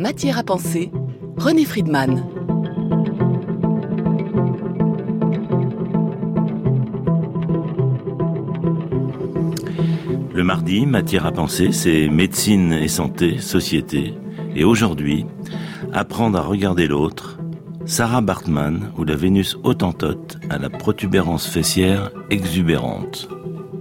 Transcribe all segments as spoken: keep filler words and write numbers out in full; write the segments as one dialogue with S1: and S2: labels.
S1: Matière à penser, René Friedman.
S2: Le mardi, Matière à penser, c'est médecine et santé, société. Et aujourd'hui, apprendre à regarder l'autre, Sarah Baartman ou la Vénus hottentote à la protubérance fessière exubérante.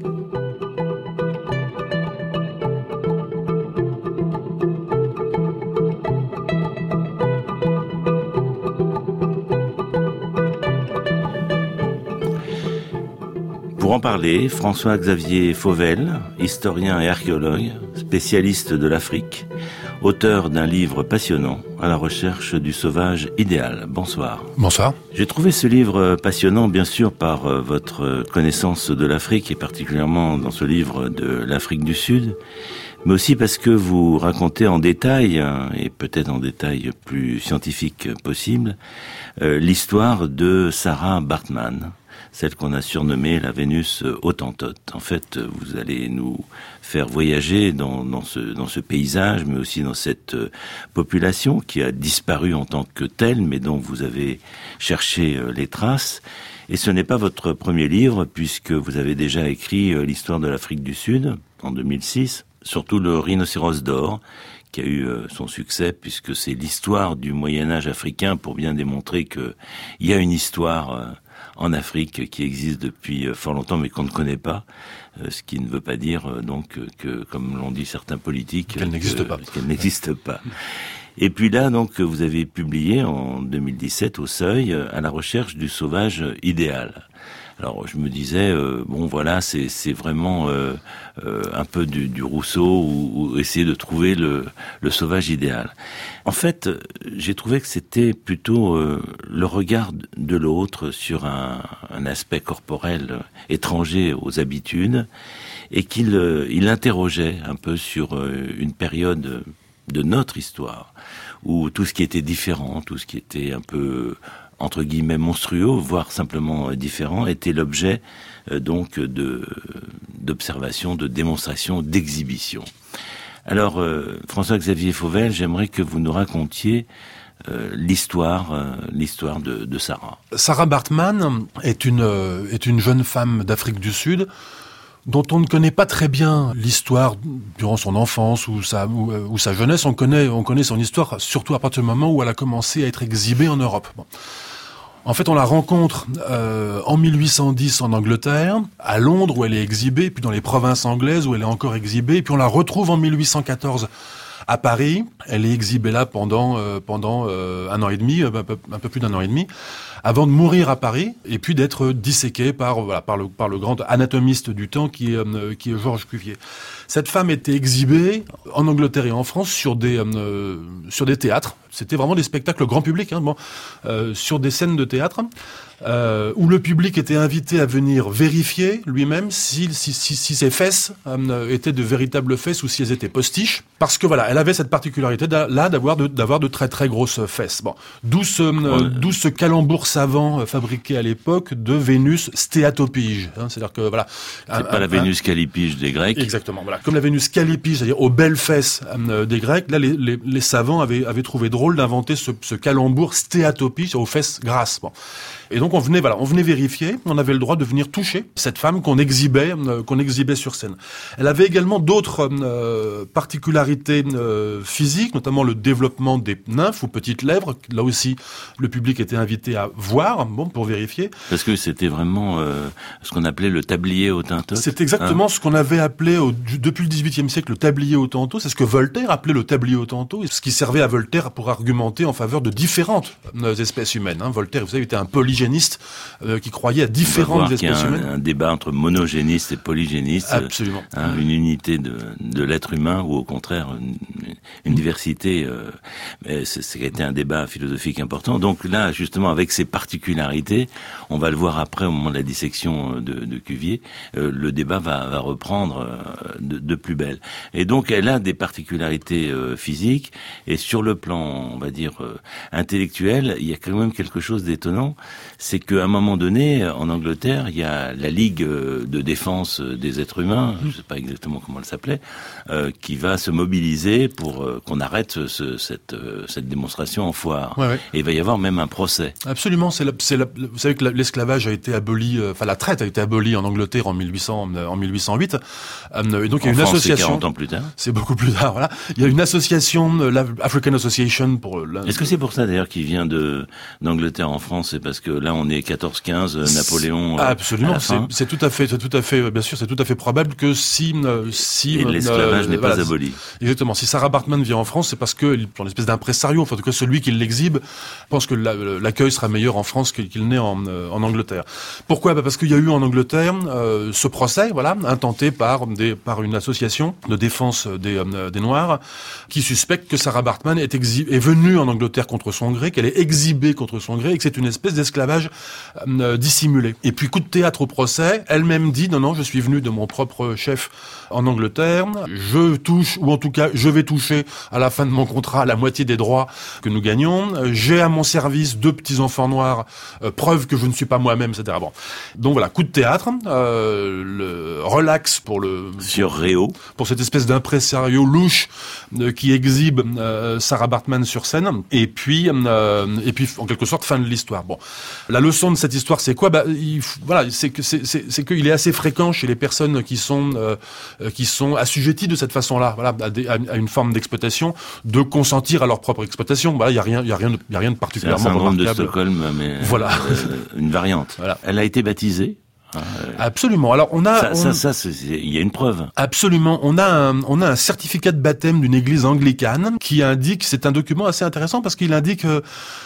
S2: Pour en parler, François-Xavier Fauvel, historien et archéologue, spécialiste de l'Afrique, auteur d'un livre passionnant, À la recherche du sauvage idéal. Bonsoir.
S3: Bonsoir.
S2: J'ai trouvé ce livre passionnant, bien sûr, par votre connaissance de l'Afrique, et particulièrement dans ce livre de l'Afrique du Sud, mais aussi parce que vous racontez en détail, et peut-être en détail plus scientifique possible, euh, l'histoire de Sarah Baartman, celle qu'on a surnommée la Vénus hottentote. En fait, vous allez nous faire voyager dans, dans, ce, dans ce paysage, mais aussi dans cette population qui a disparu en tant que telle, mais dont vous avez cherché les traces. Et ce n'est pas votre premier livre, puisque vous avez déjà écrit l'histoire de l'Afrique du Sud, en deux mille six, surtout le Rhinocéros d'or, qui a eu son succès, puisque c'est l'histoire du Moyen-Âge africain pour bien démontrer qu'il y a une histoire en Afrique qui existe depuis fort longtemps mais qu'on ne connaît pas, ce qui ne veut pas dire donc que, comme l'ont dit certains politiques,
S3: qu'elle n'existe pas.
S2: Qu'elle n'existe pas. Et puis là, donc, vous avez publié en deux mille dix-sept au Seuil À la recherche du sauvage idéal. Alors je me disais, euh, bon voilà, c'est, c'est vraiment euh, euh, un peu du, du Rousseau ou, ou essayer de trouver le, le sauvage idéal. En fait, j'ai trouvé que c'était plutôt euh, le regard de l'autre sur un, un aspect corporel étranger aux habitudes, et qu'il euh, il interrogeait un peu sur euh, une période de notre histoire où tout ce qui était différent, tout ce qui était un peu entre guillemets monstrueux, voire simplement différent, était l'objet euh, donc de d'observation, de démonstration, d'exhibition. Alors, euh, François-Xavier Fauvel, j'aimerais que vous nous racontiez euh, l'histoire, euh, l'histoire de, de Sarah.
S3: Sarah Baartman est une euh, est une jeune femme d'Afrique du Sud dont on ne connaît pas très bien l'histoire durant son enfance ou sa ou, ou sa jeunesse. On connaît on connaît son histoire surtout à partir du moment où elle a commencé à être exhibée en Europe. Bon. En fait, on la rencontre euh, en mille huit cent dix en Angleterre, à Londres où elle est exhibée, puis dans les provinces anglaises où elle est encore exhibée, puis on la retrouve en mille huit cent quatorze à Paris. Elle est exhibée là pendant euh, pendant euh, un an et demi, un peu, un peu plus d'un an et demi, avant de mourir à Paris et puis d'être disséquée par voilà par le par le grand anatomiste du temps qui est euh, qui est Georges Cuvier. Cette femme était exhibée en Angleterre et en France sur des euh, sur des théâtres. C'était vraiment des spectacles grand public, hein, bon, euh, sur des scènes de théâtre. Euh, où le public était invité à venir vérifier lui-même si, si, si, si ses fesses euh, étaient de véritables fesses ou si elles étaient postiches, parce que voilà, elle avait cette particularité là d'avoir de, d'avoir de très très grosses fesses. Bon, d'où ce, euh, d'où ce calembour savant euh, fabriqué à l'époque de Vénus stéatopyge. Hein, c'est-à-dire que voilà,
S2: c'est un, pas un, la Vénus callipyge des Grecs.
S3: Exactement, voilà, comme la Vénus callipyge, c'est-à-dire aux belles fesses euh, des Grecs. Là, les, les, les savants avaient, avaient trouvé drôle d'inventer ce, ce calembour stéatopyge aux fesses grasses. Bon. Et donc on venait, voilà, on venait vérifier, on avait le droit de venir toucher cette femme qu'on exhibait, euh, qu'on exhibait sur scène. Elle avait également d'autres euh, particularités euh, physiques, notamment le développement des nymphes ou petites lèvres. Là aussi, le public était invité à voir, bon, pour vérifier.
S2: Parce que c'était vraiment euh, ce qu'on appelait le tablier hottentote.
S3: C'est exactement hein ce qu'on avait appelé au, depuis le dix-huitième siècle le tablier hottentot. C'est ce que Voltaire appelait le tablier hottentot, ce qui servait à Voltaire pour argumenter en faveur de différentes euh, espèces humaines. Hein. Voltaire, vous savez, était un polygéniste euh, qui croyait à différentes espèces
S2: un,
S3: humaines.
S2: Un débat entre monogéniste et polygéniste.
S3: Absolument.
S2: Hein, une unité de, de l'être humain ou au contraire une, une diversité. Euh, mais c'était un débat philosophique important. Donc là, justement, avec ces particularités, on va le voir après au moment de la dissection de, de Cuvier, euh, le débat va, va reprendre euh, de, de plus belle. Et donc elle a des particularités euh, physiques et sur le plan, on va dire, euh, intellectuel, il y a quand même quelque chose d'étonnant. c'est qu'à un moment donné, en Angleterre, il y a la Ligue de défense des êtres humains, je ne sais pas exactement comment elle s'appelait, euh, qui va se mobiliser pour euh, qu'on arrête ce, cette, euh, cette démonstration en foire.
S3: Ouais, ouais.
S2: Et il va y avoir même un procès.
S3: Absolument. C'est la, c'est la, vous savez que l'esclavage a été aboli, enfin euh, la traite a été abolie en Angleterre en mille huit cents, en mille huit cent huit. Euh, et donc il y a
S2: en
S3: une
S2: France,
S3: association.
S2: C'est quarante ans plus tard.
S3: C'est beaucoup plus tard. Voilà. Il y a une association, l'African Association pour. La...
S2: Est-ce que c'est pour ça d'ailleurs qu'il vient de d'Angleterre en France? C'est parce que là on est quatorze quinze, Napoléon.
S3: Absolument. C'est, c'est tout à fait, c'est tout à fait, bien sûr, c'est tout à fait probable que si si
S2: et l'esclavage euh, n'est
S3: voilà,
S2: pas aboli.
S3: Exactement. Si Sarah Baartman vient en France, c'est parce que une espèce d'impresario, enfin en tout cas celui qui l'exhibe, pense que la, l'accueil sera meilleur en France qu'il n'est en, en Angleterre. Pourquoi? Bah parce qu'il y a eu en Angleterre euh, ce procès, voilà, intenté par des par une association de défense des euh, des Noirs qui suspecte que Sarah Baartman est exhi- est venue en Angleterre contre son gré, qu'elle est exhibée contre son gré et que c'est une espèce d'esclavage euh, dissimulé. Et puis coup de théâtre au procès, elle-même dit non non, je suis venue de mon propre chef en Angleterre, je touche ou en tout cas je vais toucher à la fin de mon contrat la moitié des droits que nous gagnons. J'ai à mon service deux petits enfants noirs, euh, preuve que je ne suis pas moi-même, et cetera. Bon, donc voilà, coup de théâtre, euh, le relax pour le
S2: sur Réau,
S3: pour cette espèce d'impresario louche euh, qui exhibe euh, Sarah Baartman sur scène, et puis euh, et puis en quelque sorte fin de l'histoire. Bon, la leçon de cette histoire, c'est quoi? Bah, il, voilà, c'est que c'est c'est, c'est qu'il est assez fréquent chez les personnes qui sont euh, qui sont assujetties de cette façon-là, voilà, à, des, à une forme d'exploitation, de consentir à leur propre exploitation. Voilà, il y a rien, il y a rien, de, il y a rien de particulièrement
S2: c'est un syndrome
S3: remarquable.
S2: de Stockholm, mais
S3: voilà,
S2: euh, une variante. Voilà. Elle a été baptisée.
S3: Absolument. Alors on a,
S2: ça,
S3: on...
S2: ça, ça, c'est, il y a une preuve.
S3: Absolument. On a un, on a un certificat de baptême d'une église anglicane qui indique, c'est un document assez intéressant parce qu'il indique euh,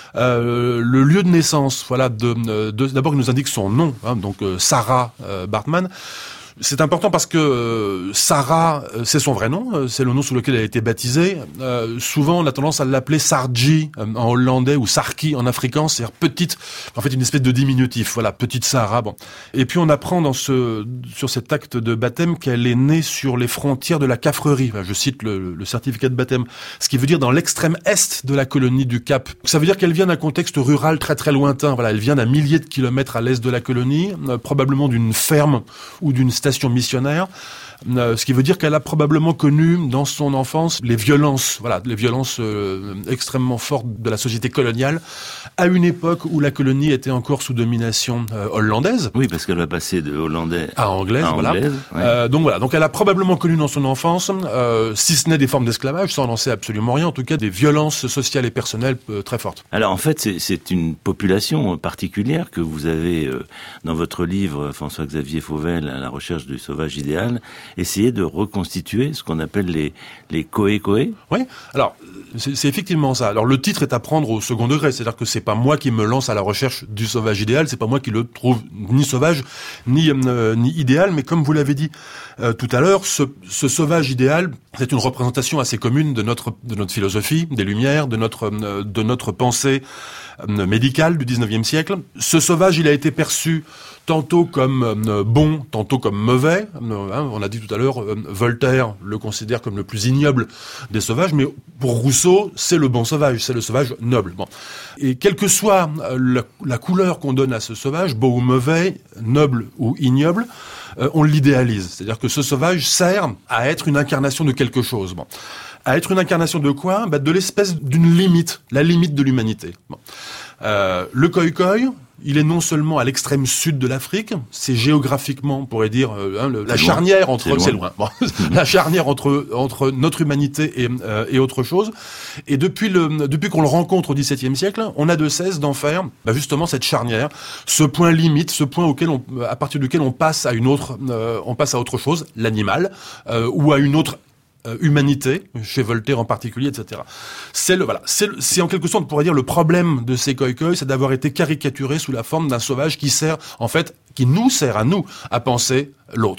S3: le lieu de naissance. Voilà. De, de, d'abord, il nous indique son nom, hein, donc euh, Sarah euh, Baartman. C'est important parce que euh, Sarah, euh, c'est son vrai nom, euh, c'est le nom sous lequel elle a été baptisée. Euh, souvent, on a tendance à l'appeler Sarji euh, en hollandais ou Sarki en afrikaans, c'est-à-dire petite, en fait une espèce de diminutif. Voilà, petite Sarah. Bon. Et puis on apprend dans ce sur cet acte de baptême qu'elle est née sur les frontières de la Caffrerie. Enfin, je cite le, le certificat de baptême, ce qui veut dire dans l'extrême est de la colonie du Cap. Ça veut dire qu'elle vient d'un contexte rural très très lointain. Voilà, elle vient d'un millier de kilomètres à l'est de la colonie, euh, probablement d'une ferme ou d'une station missionnaire, euh, ce qui veut dire qu'elle a probablement connu dans son enfance les violences, voilà, les violences euh, extrêmement fortes de la société coloniale, à une époque où la colonie était encore sous domination euh, hollandaise.
S2: Oui, parce qu'elle va passer de hollandais
S3: à anglaise,
S2: à
S3: voilà.
S2: Anglaise, ouais.
S3: euh, donc voilà, donc elle a probablement connu dans son enfance, euh, si ce n'est des formes d'esclavage, ça on n'en sait absolument rien, en tout cas des violences sociales et personnelles euh, très fortes.
S2: Alors en fait, c'est, c'est une population particulière que vous avez euh, dans votre livre, François-Xavier Fauvel, à la recherche du sauvage idéal, essayer de reconstituer ce qu'on appelle les les coé-coé.
S3: Oui, alors c'est, c'est effectivement ça. Alors le titre est à prendre au second degré, c'est-à-dire que c'est pas moi qui me lance à la recherche du sauvage idéal, c'est pas moi qui le trouve ni sauvage ni euh, ni idéal, mais comme vous l'avez dit euh, tout à l'heure, ce, ce sauvage idéal, c'est une représentation assez commune de notre de notre philosophie, des Lumières, de notre euh, de notre pensée euh, médicale du dix-neuvième siècle. Ce sauvage, il a été perçu tantôt comme euh, bon, tantôt comme mauvais. Euh, hein, on a dit tout à l'heure, euh, Voltaire le considère comme le plus ignoble des sauvages, mais pour Rousseau, c'est le bon sauvage, c'est le sauvage noble. Bon. Et quelle que soit euh, la, la couleur qu'on donne à ce sauvage, beau ou mauvais, noble ou ignoble, euh, on l'idéalise. C'est-à-dire que ce sauvage sert à être une incarnation de quelque chose. Bon. À être une incarnation de quoi? Bah, de l'espèce d'une limite, la limite de l'humanité. Bon. Euh, le Khoï-Khoï, il est non seulement à l'extrême sud de l'Afrique, c'est géographiquement, on pourrait dire, euh, hein, le, la
S2: c'est
S3: charnière
S2: loin.
S3: entre,
S2: c'est loin,
S3: c'est loin. Bon. La charnière entre entre notre humanité et, euh, et autre chose. Et depuis le depuis qu'on le rencontre au dix-septième siècle, on a de cesse d'en faire, bah, justement cette charnière, ce point limite, ce point auquel on, à partir duquel on passe à une autre, euh, on passe à autre chose, l'animal, euh, ou à une autre Euh, humanité, chez Voltaire en particulier, et cetera. C'est le voilà, c'est, c'est en quelque sorte, on pourrait dire, le problème de ces Khoï-Khoï, c'est d'avoir été caricaturé sous la forme d'un sauvage qui sert, en fait, qui nous sert à nous à penser l'autre.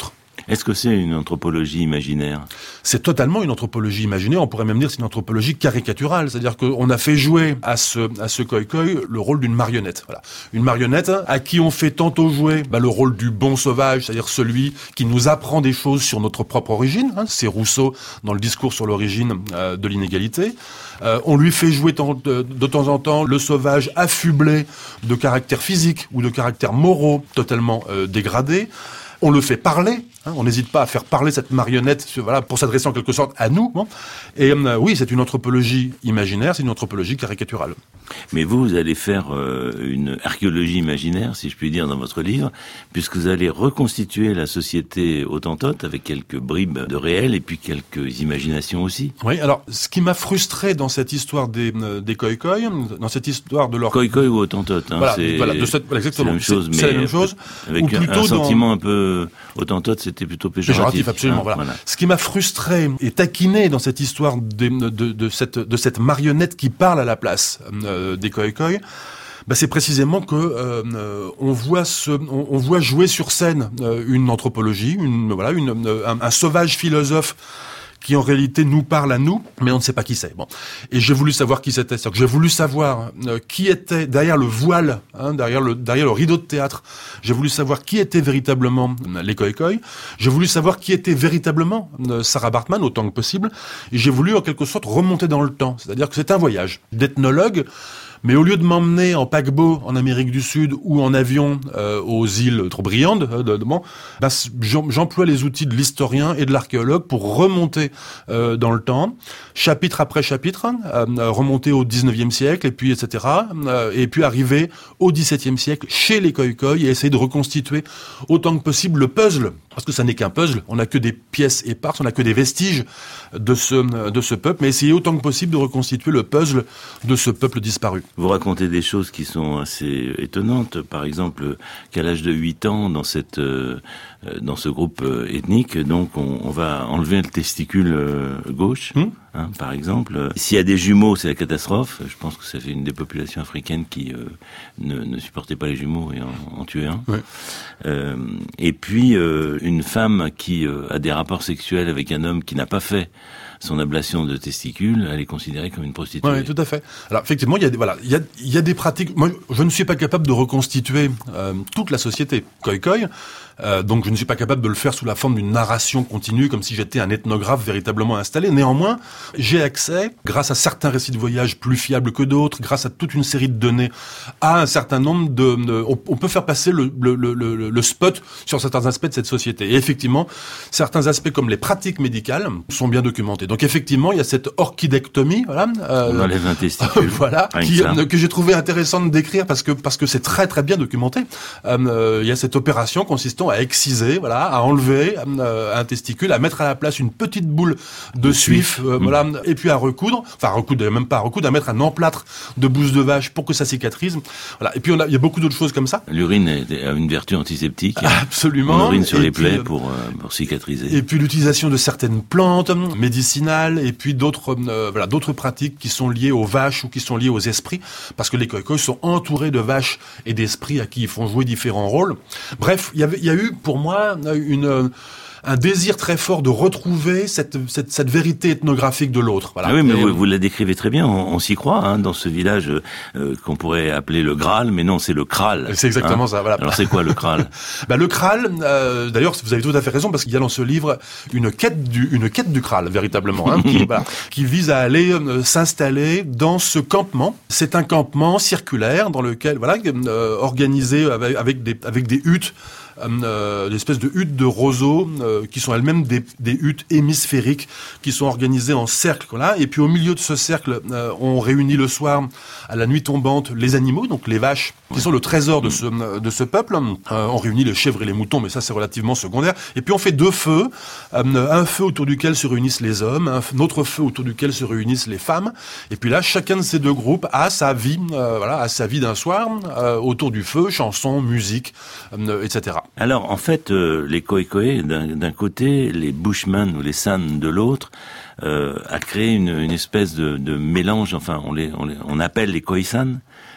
S2: Est-ce que c'est une anthropologie imaginaire ?
S3: C'est totalement une anthropologie imaginaire, on pourrait même dire que c'est une anthropologie caricaturale, c'est-à-dire qu'on a fait jouer à ce, à ce Khoï le rôle d'une marionnette. Voilà. Une marionnette à qui on fait tantôt jouer bah, le rôle du bon sauvage, c'est-à-dire celui qui nous apprend des choses sur notre propre origine, hein, c'est Rousseau dans le discours sur l'origine euh, de l'inégalité. Euh, on lui fait jouer tant, de, de temps en temps le sauvage affublé de caractères physiques ou de caractères moraux totalement euh, dégradés. On le fait parler, hein, on n'hésite pas à faire parler cette marionnette, voilà, pour s'adresser en quelque sorte à nous. Bon. Et euh, oui, c'est une anthropologie imaginaire, c'est une anthropologie caricaturale.
S2: Mais vous, vous allez faire euh, une archéologie imaginaire, si je puis dire, dans votre livre, puisque vous allez reconstituer la société hottentote avec quelques bribes de réel et puis quelques imaginations aussi.
S3: Oui, alors, ce qui m'a frustré dans cette histoire des, euh, des Khoï-Khoï, dans cette histoire de leur...
S2: Khoï-Khoï ou hottentote, hein,
S3: voilà,
S2: c'est,
S3: voilà, de cette, voilà, exactement.
S2: c'est la même chose,
S3: c'est,
S2: mais
S3: c'est la même chose,
S2: avec
S3: ou plutôt
S2: un sentiment
S3: dans...
S2: un peu hottentote, c'était plutôt péjoratif.
S3: Péjoratif, absolument,
S2: hein,
S3: voilà.
S2: voilà.
S3: Ce qui m'a frustré et taquiné dans cette histoire de, de, de, de, cette, de cette marionnette qui parle à la place euh, des Khoï-Khoï, bah c'est précisément que euh, on voit ce, on, on voit jouer sur scène euh, une anthropologie, une voilà, une, un, un sauvage philosophe qui en réalité nous parle à nous, mais on ne sait pas qui c'est. Bon, et j'ai voulu savoir qui c'était. C'est-à-dire que j'ai voulu savoir euh, qui était derrière le voile, hein, derrière le derrière le rideau de théâtre. J'ai voulu savoir qui étaient véritablement les Khoï-Khoï. J'ai voulu savoir qui était véritablement euh, Sarah Baartman autant que possible. Et j'ai voulu en quelque sorte remonter dans le temps. C'est-à-dire que c'est un voyage d'ethnologue. Mais au lieu de m'emmener en paquebot en Amérique du Sud ou en avion euh, aux îles trop brillantes, de, de, bon, bah, j'emploie les outils de l'historien et de l'archéologue pour remonter euh, dans le temps, chapitre après chapitre, euh, remonter au dix-neuvième siècle, et puis et cetera, euh, et puis arriver au dix-septième siècle chez les Khoï-Khoï et essayer de reconstituer autant que possible le puzzle, parce que ça n'est qu'un puzzle, on n'a que des pièces éparses, on n'a que des vestiges de ce de ce peuple, mais essayer autant que possible de reconstituer le puzzle de ce peuple disparu.
S2: Vous racontez des choses qui sont assez étonnantes. Par exemple, qu'à l'âge de huit ans, dans cette, euh, dans ce groupe euh, ethnique, donc on, on va enlever le testicule euh, gauche, mmh. hein, par exemple. S'il y a des jumeaux, c'est la catastrophe. Je pense que ça fait une des populations africaines qui euh, ne, ne supportait pas les jumeaux et en, en tuait un. Ouais. Euh, et puis euh, une femme qui euh, a des rapports sexuels avec un homme qui n'a pas fait son ablation de testicules, elle est considérée comme une prostituée.
S3: Oui, tout à fait. Alors effectivement, il y a des, voilà, il y a, il y a des pratiques. Moi, je ne suis pas capable de reconstituer euh, toute la société Khoï-Khoï. Euh, donc je ne suis pas capable de le faire sous la forme d'une narration continue, comme si j'étais un ethnographe véritablement installé. Néanmoins, j'ai accès, grâce à certains récits de voyage plus fiables que d'autres, grâce à toute une série de données, à un certain nombre de... de on, on peut faire passer le, le, le, le, le spot sur certains aspects de cette société. Et effectivement, certains aspects comme les pratiques médicales sont bien documentés. Donc effectivement, il y a cette orchidectomie, voilà, euh,
S2: on enlève un testicule,
S3: voilà, qui, euh, que j'ai trouvé intéressant de décrire parce que parce que c'est très très bien documenté. Euh, il y a cette opération consistant à exciser, voilà, à enlever euh, un testicule, à mettre à la place une petite boule de Le suif, euh, mmh. voilà, et puis à recoudre, enfin à recoudre, même pas à recoudre, à mettre un emplâtre de bouse de vache pour que ça cicatrise. Voilà. Et puis on a, il y a beaucoup d'autres choses comme ça.
S2: L'urine a une vertu antiseptique.
S3: Absolument.
S2: On urine sur
S3: et
S2: les
S3: puis,
S2: plaies pour, euh, pour cicatriser.
S3: Et puis l'utilisation de certaines plantes médicinales et puis d'autres, euh, voilà, d'autres pratiques qui sont liées aux vaches ou qui sont liées aux esprits, parce que les Khoï-Khoï sont entourés de vaches et d'esprits à qui ils font jouer différents rôles. Bref, il y avait, il y a eu pour moi une un désir très fort de retrouver cette, cette, cette vérité ethnographique de l'autre. Voilà.
S2: Ah oui, mais et, vous, vous la décrivez très bien, on, on s'y croit, hein, dans ce village euh, qu'on pourrait appeler le Graal, mais non, c'est le Kral.
S3: C'est exactement hein. ça, voilà.
S2: Alors c'est quoi le Kral?
S3: bah, Le Kral, euh, d'ailleurs, vous avez tout à fait raison, parce qu'il y a dans ce livre une quête du, une quête du Kral, véritablement, hein, qui, voilà, qui vise à aller euh, s'installer dans ce campement. C'est un campement circulaire dans lequel, voilà, euh, organisé avec, avec, des, avec des huttes, Euh, des espèces de huttes de roseaux euh, qui sont elles-mêmes des, des huttes hémisphériques qui sont organisées en cercle, voilà. Et puis au milieu de ce cercle, euh, on réunit le soir, à la nuit tombante, les animaux, donc les vaches, qui sont le trésor de ce de ce peuple. Euh, on réunit les chèvres et les moutons, mais ça c'est relativement secondaire. Et puis on fait deux feux, euh, un feu autour duquel se réunissent les hommes, un autre feu autour duquel se réunissent les femmes. Et puis là, chacun de ces deux groupes a sa vie, euh, voilà, a sa vie d'un soir euh, autour du feu, chansons, musique, euh, et cetera.
S2: Alors, en fait, euh, les Khoï-Khoï, d'un, d'un côté, les Bushmen ou les San de l'autre, euh, a créé une, une espèce de, de mélange, enfin, on, les, on, les, on appelle les Khoisan,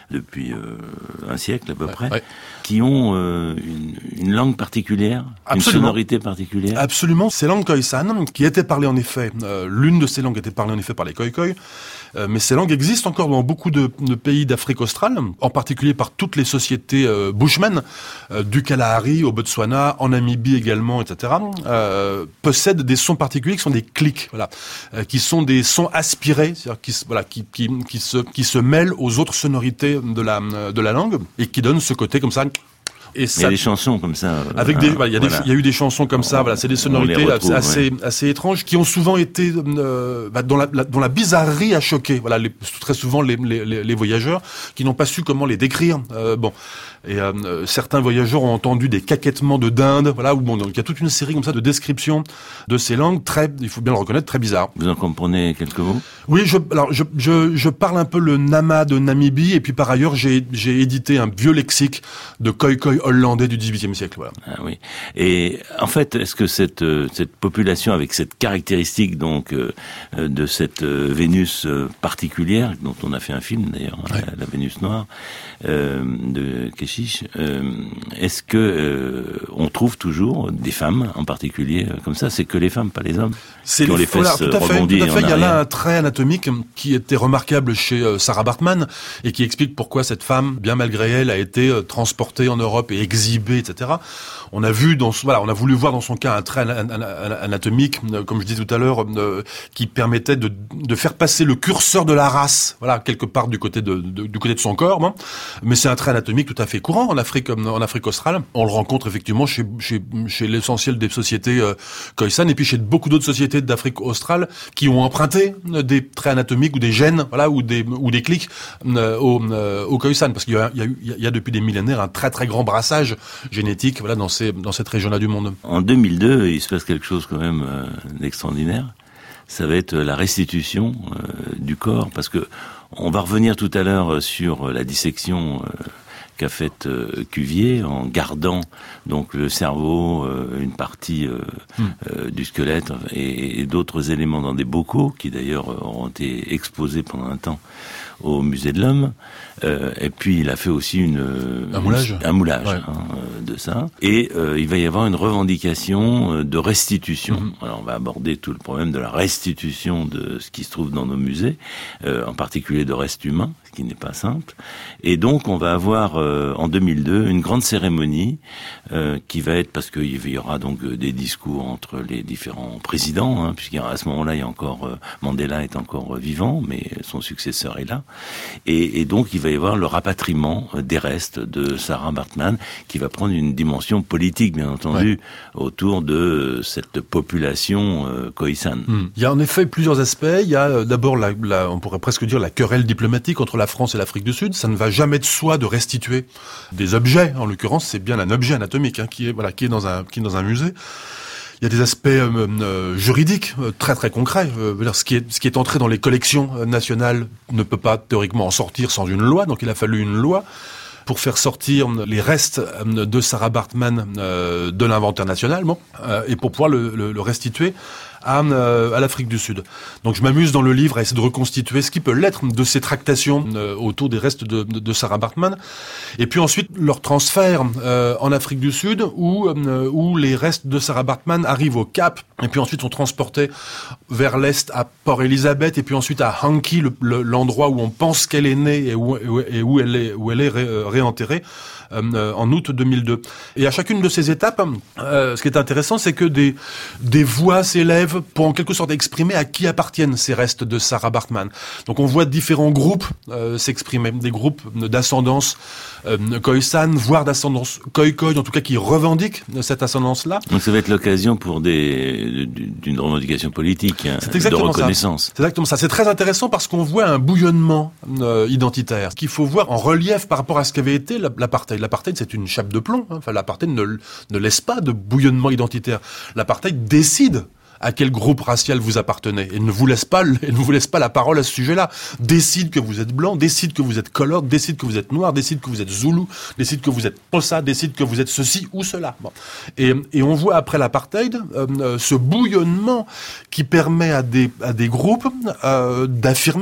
S2: depuis euh, un siècle à peu
S3: ouais,
S2: près,
S3: ouais.
S2: qui ont euh, une, une langue particulière,
S3: Absolument.
S2: Une sonorité particulière.
S3: Absolument, ces langues Khoisan, qui étaient parlées en effet, euh, l'une de ces langues était parlée en effet par les Khoikhoi, euh, mais ces langues existent encore dans beaucoup de, de pays d'Afrique australe, en particulier par toutes les sociétés euh, Bushmen, euh, du Kalahari au Botswana, en Namibie également, et cetera, euh, possèdent des sons particuliers qui sont des clics, voilà, euh, qui sont des sons aspirés, c'est-à-dire qui, voilà, qui, qui, qui, se, qui se mêlent aux autres sonorités de la, de la langue, et qui donnent ce côté comme ça. Et ça,
S2: il y a des chansons comme ça.
S3: Avec
S2: euh,
S3: des, voilà, il y a
S2: voilà.
S3: des, il y a eu des chansons comme ça.
S2: On,
S3: voilà, c'est des sonorités
S2: retrouve,
S3: assez,
S2: ouais.
S3: assez étranges qui ont souvent été euh, bah, dont, la, la, dont la bizarrerie a choqué. Voilà, les, très souvent les, les, les voyageurs qui n'ont pas su comment les décrire. Euh, bon, et euh, certains voyageurs ont entendu des caquettements de dinde. Voilà, où bon, donc il y a toute une série comme ça de descriptions de ces langues très, il faut bien le reconnaître, très bizarres.
S2: Vous en comprenez quelques mots?
S3: Oui, je, alors je, je, je parle un peu le Nama de Namibie et puis par ailleurs j'ai, j'ai édité un vieux lexique de Khoikhoi hollandais du dix-huitième siècle. Voilà.
S2: Ah oui. Et en fait, est-ce que cette cette population avec cette caractéristique donc euh, de cette euh, Vénus euh, particulière dont on a fait un film d'ailleurs, ouais. la, la Vénus noire euh, de Keshish, euh, est-ce que euh, on trouve toujours des femmes en particulier euh, comme ça? C'est que les femmes, pas les hommes.
S3: C'est
S2: qui ont les fesses
S3: voilà, tout à fait. Tout à fait. Il y a là un trait anatomique qui était remarquable chez euh, Sarah Baartman et qui explique pourquoi cette femme, bien malgré elle, a été euh, transportée en Europe et exhibée, et cetera. On a vu dans, voilà, on a voulu voir dans son cas un trait an- an- anatomique, euh, comme je disais tout à l'heure, euh, qui permettait de, de faire passer le curseur de la race, voilà, quelque part du côté de, de du côté de son corps. Hein. Mais c'est un trait anatomique tout à fait courant en Afrique, en Afrique australe. On le rencontre effectivement chez chez, chez l'essentiel des sociétés euh, Khoisan et puis chez beaucoup d'autres sociétés d'Afrique australe qui ont emprunté des traits anatomiques ou des gènes, voilà, ou des ou des clics euh, au, euh, au Khoisan, parce qu'il y a, il y a eu, il y a depuis des millénaires un très très grand brassage génétique, voilà, dans ces dans cette région-là du monde.
S2: En deux mille deux, il se passe quelque chose quand même euh, d'extraordinaire. Ça va être la restitution euh, du corps, parce que on va revenir tout à l'heure sur la dissection euh, qu'a faite euh, Cuvier en gardant donc le cerveau, euh, une partie euh, mm. euh, du squelette et, et d'autres éléments dans des bocaux qui d'ailleurs auront été exposés pendant un temps au musée de l'Homme. Euh, et puis il a fait aussi une
S3: un moulage,
S2: une, un moulage
S3: ouais.
S2: hein, de ça. Et euh, il va y avoir une revendication de restitution. Mm-hmm. Alors on va aborder tout le problème de la restitution de ce qui se trouve dans nos musées, euh, en particulier de restes humains, ce qui n'est pas simple. Et donc on va avoir euh, en deux mille deux une grande cérémonie euh, qui va être, parce qu'il y aura donc des discours entre les différents présidents, hein, puisqu'à ce moment-là il y a encore euh, Mandela est encore vivant, mais son successeur est là. Et, et donc il va y avoir le rapatriement des restes de Sarah Baartman qui va prendre une dimension politique, bien entendu, ouais. autour de cette population euh, Khoisan.
S3: Mmh. Il y a en effet plusieurs aspects. Il y a euh, d'abord, la, la, on pourrait presque dire, la querelle diplomatique entre la France et l'Afrique du Sud. Ça ne va jamais de soi de restituer des objets. En l'occurrence, c'est bien un objet anatomique hein, qui est voilà, qui est dans un qui est dans un musée. Il y a des aspects euh, euh, juridiques euh, très très concrets. Euh, dire, ce qui est ce qui est entré dans les collections euh, nationales ne peut pas théoriquement en sortir sans une loi. Donc il a fallu une loi pour faire sortir les restes de Sarah Baartman euh, de l'inventaire national, bon, euh, et pour pouvoir le, le, le restituer à, euh, à l'Afrique du Sud. Donc je m'amuse dans le livre à essayer de reconstituer ce qui peut l'être de ces tractations euh, autour des restes de, de, de Sarah Baartman, et puis ensuite leur transfert euh, en Afrique du Sud, où, euh, où les restes de Sarah Baartman arrivent au Cap, et puis ensuite sont transportés vers l'Est à Port Elizabeth, et puis ensuite à Hanky, le, le, l'endroit où on pense qu'elle est née et où, et où elle est, où elle est ré, réenterrée. Euh, en août deux mille deux. Et à chacune de ces étapes, euh, ce qui est intéressant, c'est que des des voix s'élèvent pour en quelque sorte exprimer à qui appartiennent ces restes de Sarah Baartman. Donc on voit différents groupes euh, s'exprimer, des groupes d'ascendance euh, Khoisan, voire d'ascendance Khoikhoi, en tout cas qui revendiquent cette ascendance-là.
S2: Donc ça va être l'occasion pour des d'une revendication politique, hein, de reconnaissance.
S3: Ça. C'est exactement ça. C'est très intéressant parce qu'on voit un bouillonnement euh, identitaire, qu'il faut voir en relief par rapport à ce qu'avait été l'apartheid. L'apartheid, c'est une chape de plomb. Enfin, l'apartheid ne, ne laisse pas de bouillonnement identitaire. L'apartheid décide à quel groupe racial vous appartenez et ne vous laisse pas, et ne vous laisse pas la parole à ce sujet-là. Décide que vous êtes blanc, décide que vous êtes couleur, décide que vous êtes noir, décide que vous êtes zoulou, décide que vous êtes possa, décide que vous êtes ceci ou cela. Bon. Et, et on voit après l'apartheid euh, ce bouillonnement qui permet à des, à des groupes euh, d'affirmer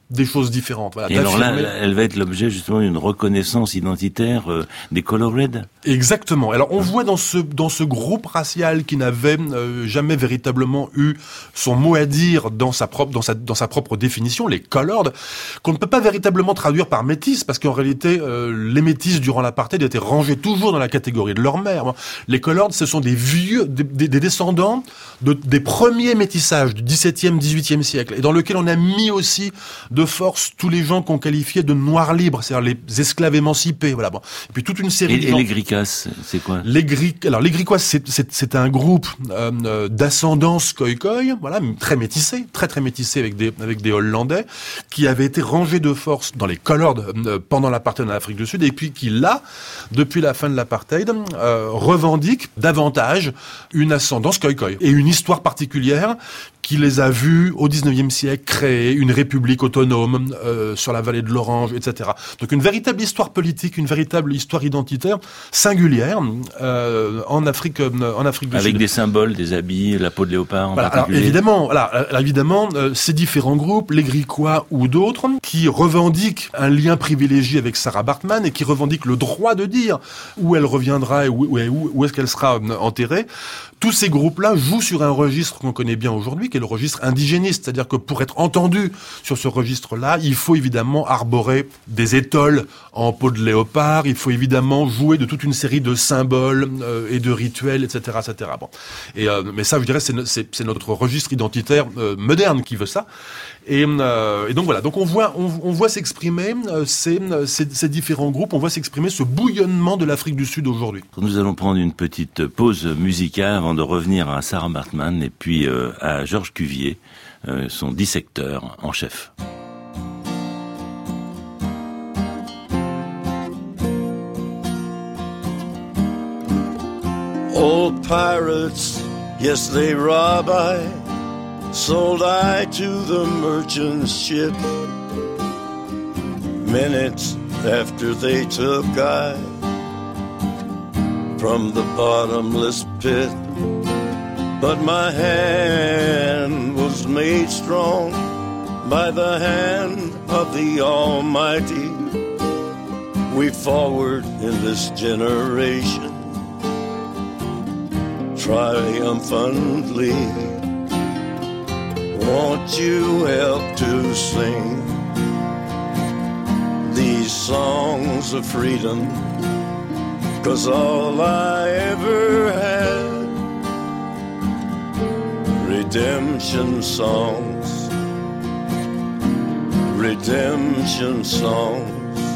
S3: des choses différentes. Voilà,
S2: et alors là, elle va être l'objet justement d'une reconnaissance identitaire euh, des Colored.
S3: Exactement. Alors on voit dans ce dans ce groupe racial qui n'avait euh, jamais véritablement eu son mot à dire dans sa propre dans sa dans sa propre définition, les Colored, qu'on ne peut pas véritablement traduire par métis, parce qu'en réalité euh, les métis durant l'apartheid étaient rangés toujours dans la catégorie de leur mère. Les Colored, ce sont des vieux des, des, des descendants de des premiers métissages du dix-septième, dix-huitième siècle, et dans lequel on a mis aussi de force tous les gens qu'on qualifiait de noirs libres, c'est-à-dire les esclaves émancipés, voilà. Bon. Et puis toute une série
S2: et,
S3: de
S2: et
S3: gens...
S2: les Griquas, c'est quoi?
S3: Les Griquas, alors les Griquas, c'est, c'est, c'est un groupe euh, d'ascendance khoï-khoï, voilà, très métissé, très très métissé avec des avec des Hollandais, qui avaient été rangés de force dans les Colored euh, pendant l'apartheid en Afrique du Sud, et puis qui là, depuis la fin de l'apartheid, euh, revendiquent davantage une ascendance khoï-khoï et une histoire particulière qui les a vus au dix-neuvième siècle créer une république autonome euh, sur la vallée de l'Orange, et cetera. Donc une véritable histoire politique, une véritable histoire identitaire singulière euh, en Afrique, euh, en Afrique du
S2: Avec
S3: Sud.
S2: Avec des symboles, des habits, la peau de léopard en
S3: voilà,
S2: particulier.
S3: Alors évidemment, voilà, alors évidemment, euh, ces différents groupes, les Griquois ou d'autres, qui revendiquent un lien privilégié avec Sarah Baartman et qui revendiquent le droit de dire où elle reviendra et où, où, où est-ce qu'elle sera enterrée. Tous ces groupes-là jouent sur un registre qu'on connaît bien aujourd'hui, qui est le registre indigéniste. C'est-à-dire que pour être entendu sur ce registre-là, il faut évidemment arborer des étoles en peau de léopard, il faut évidemment jouer de toute une série de symboles euh, et de rituels, et cetera, et cetera. Bon. Et, euh, mais ça, je dirais, c'est, c'est, c'est notre registre identitaire euh, moderne qui veut ça. Et, euh, et donc voilà, donc on voit, on, on voit s'exprimer euh, ces, ces, ces différents groupes, on voit s'exprimer ce bouillonnement de l'Afrique du Sud aujourd'hui.
S2: Nous allons prendre une petite pause musicale avant de revenir à Sarah Baartman et puis euh, à Georges Cuvier, euh, son dissecteur en chef.
S4: Old pirates, yes they rob I. Sold I to the merchant ship. Minutes after they took I from the bottomless pit. But my hand was made strong by the hand of the Almighty. We forward in this generation triumphantly. Won't you help to sing these songs of freedom? 'Cause all I ever had, redemption songs, redemption songs.